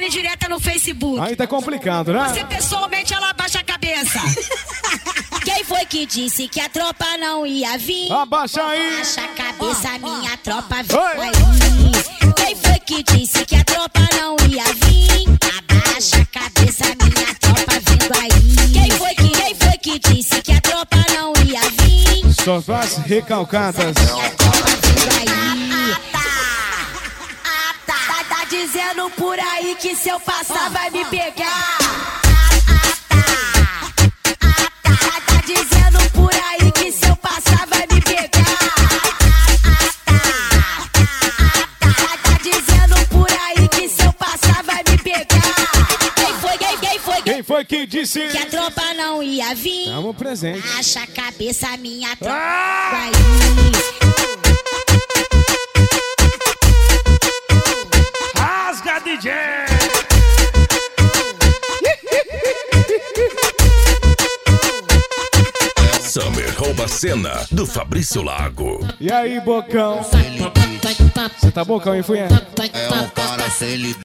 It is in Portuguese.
mensagem direta no Facebook. Aí tá complicado, né? Você pessoalmente, ela abaixa a cabeça. Quem foi que disse que a tropa não ia vir? Abaixa aí. Abaixa a cabeça, minha tropa vindo aí. Quem foi que disse que a tropa não ia vir? Abaixa a cabeça, minha tropa vindo aí. Quem foi que disse que a tropa não ia vir? Só faz recalcadas. Minha tropa vindo aí. Tá dizendo por aí que se eu passar vai me pegar. Tá dizendo por aí que se eu passar vai me pegar. Tá dizendo por aí que se eu passar vai me pegar. Quem foi que disse Que a tropa não ia vir? Tamo presente. Abaixa a cabeça, minha tropa Ah! aí. Rasga, DJ! Summer rouba a cena do Fabrício Lago. E aí, Bocão? Você tá bocão, hein, Funha? É um cara feliz.